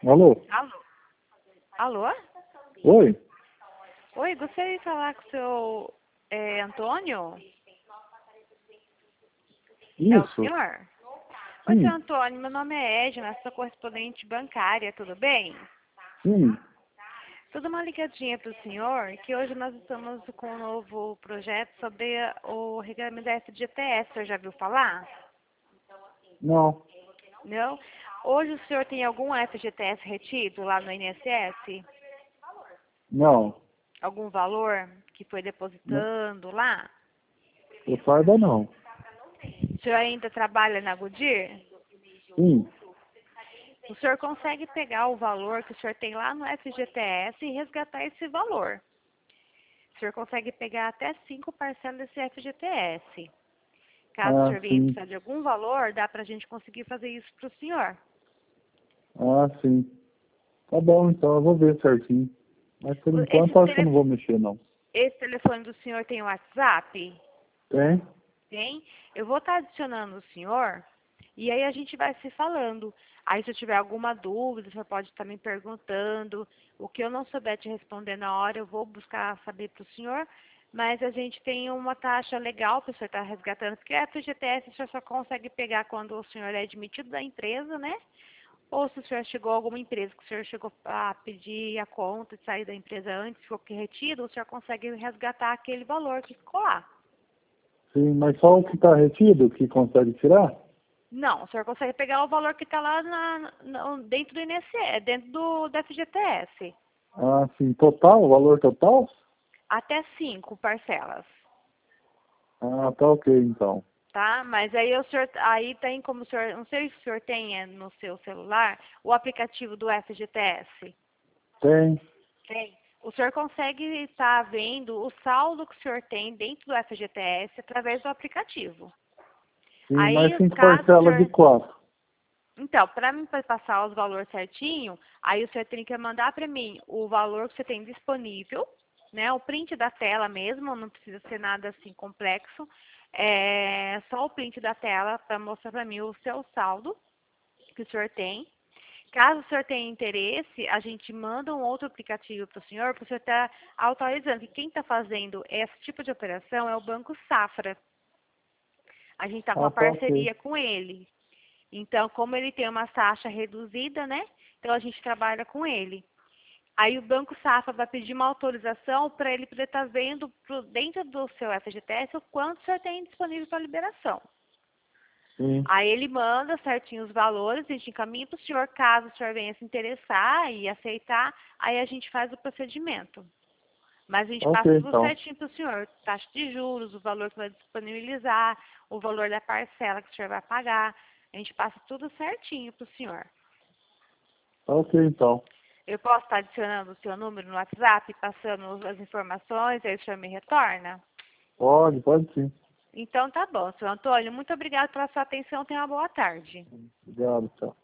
Alô? Alô? Alô? Oi? Oi, gostaria de falar com o seu Antônio? É o Isso? senhor? Oi, seu Sim, Antônio, meu nome é Edna, sou correspondente bancária, tudo bem? sim. Tudo uma ligadinha para o senhor, que hoje nós estamos com um novo projeto sobre o regulamento da FGTS, o senhor já viu falar? Não, Não? Hoje o senhor tem algum FGTS retido lá no INSS? não. Algum valor que foi Não. depositando lá? Eu saiba não. O senhor ainda trabalha na Goodyear? Sim. O senhor consegue pegar o valor que o senhor tem lá no FGTS e resgatar esse valor. O senhor consegue pegar até 5 parcelas desse FGTS. Caso o Ah, senhor venha sim. precisar de algum valor, dá para a gente conseguir fazer isso para o senhor. Ah, sim. Tá bom, então eu vou ver certinho. Mas por Esse, enquanto acho que eu não vou mexer não. esse telefone do senhor tem WhatsApp? Tem? Tem? Eu vou estar adicionando o senhor e aí a gente vai se falando. Aí se eu tiver alguma dúvida, o senhor pode estar me perguntando. O que eu não souber te responder na hora, eu vou buscar saber para o senhor. Mas a gente tem uma taxa legal para o senhor estar resgatando, porque a FGTS o senhor só consegue pegar quando o senhor é admitido da empresa, né? Ou se o senhor chegou a alguma empresa, que o senhor chegou a pedir a conta de sair da empresa antes, ficou retido, o senhor consegue resgatar aquele valor que ficou lá. Sim, mas só o que está retido que consegue tirar? Não, o senhor consegue pegar o valor que está lá dentro do INSS, dentro da FGTS. Ah, sim. Total? O valor total? Até 5 parcelas, Ah, tá ok então. tá? Mas aí o senhor, aí tem como o senhor, não sei se o senhor tem no seu celular o aplicativo do FGTS. Tem? Tem. O senhor consegue estar vendo o saldo que o senhor tem dentro do FGTS através do aplicativo. Sim, mais Aí, 5 caso o parcelas de senhor... quatro. Então, para mim passar os valores certinho, aí o senhor tem que mandar para mim o valor que você tem disponível, né? O print da tela mesmo, não precisa ser nada assim complexo. É só o print da tela para mostrar para mim o seu saldo que o senhor tem. Caso o senhor tenha interesse, a gente manda um outro aplicativo para o senhor estar atualizando. E quem está fazendo esse tipo de operação é o Banco Safra. A gente está com Ah, uma tá ok. parceria com ele. Então, como ele tem uma taxa reduzida, né? Então a gente trabalha com ele. Aí o Banco Safra vai pedir uma autorização para ele poder estar vendo dentro do seu FGTS o quanto o senhor tem disponível para liberação. Sim. Aí ele manda certinho os valores, a gente encaminha para o senhor, caso o senhor venha se interessar e aceitar, aí a gente faz o procedimento. Mas a gente Tá ok passa tudo então. certinho para o senhor, taxa de juros, o valor que vai disponibilizar, o valor da parcela que o senhor vai pagar, a gente passa tudo certinho para o senhor. Tá ok então. Eu posso estar adicionando o seu número no WhatsApp, passando as informações, aí o senhor me retorna? Pode sim. Então tá bom, senhor Antônio, muito obrigada pela sua atenção, tenha uma boa tarde. Obrigado, tchau.